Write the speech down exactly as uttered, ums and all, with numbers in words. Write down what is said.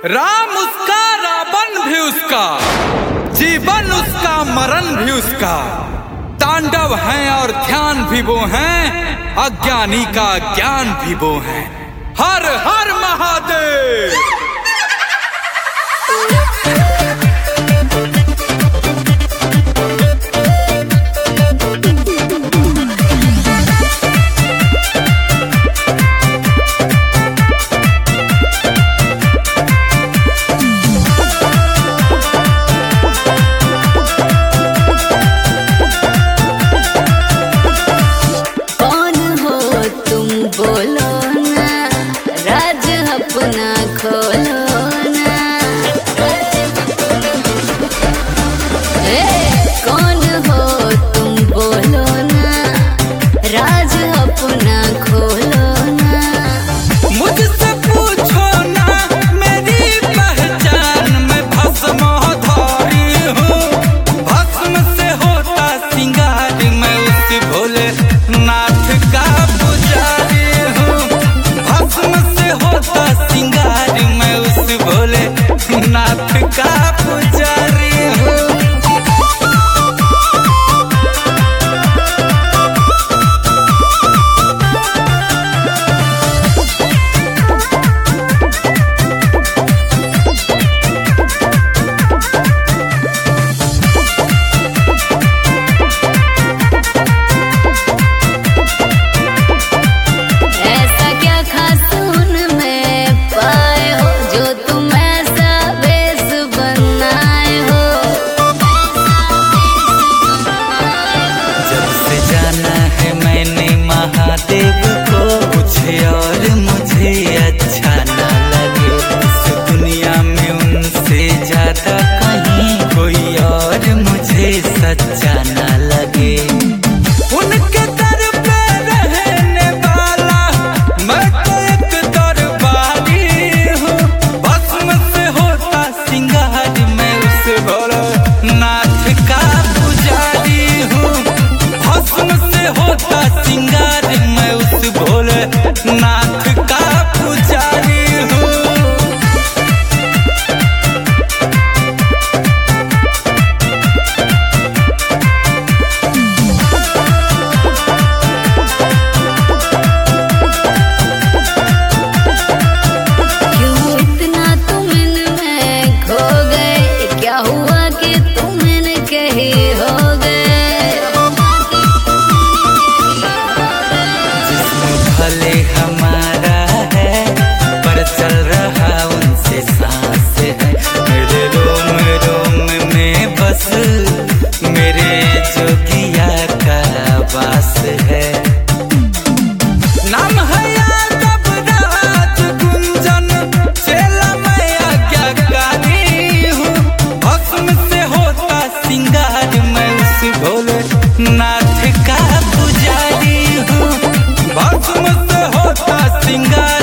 राम उसका रावण भी उसका, जीवन उसका मरण भी उसका, तांडव है और ध्यान भी वो हैं, अज्ञानी का ज्ञान भी वो हैं। हर हर महादेव। नाथ का पुजारी हूँ। ऐसा क्या खास उनमें पाए हो जो तुम ऐसा बेस बनाए हो। जब से जाना है मैंने महादेव को, कुछ और मुझे अच्छा ना लगे। इस दुनिया में उनसे ज्यादा कहीं कोई और मुझे सच्चा ना लगे। उनके दर पे रहने वाला मैं तो एक दरबारी हूँ। भस्म से होता सिंगार मैं उस भोलेनाथ का पुजारी हूँ। भस्म से होता सिंगार मैं उस भोलेनाथ का पुजारी हूँ। क्यों इतना तुम इनमें खो गए, क्या हुआ कि तुम इनके ही हो गए। जिस्म भले हमारा है पर चल रहा उनसे सांस है। मेरे रोम रोम में बस मेरे जोगिया का वास है। नाम है यादव राज गुंजन, चेला मैं आज्ञाकारी हूँ। भस्म से होता सिंगार मैं उस भोलेनाथ का पुजारी हूँ। भस्म से होता सिंगार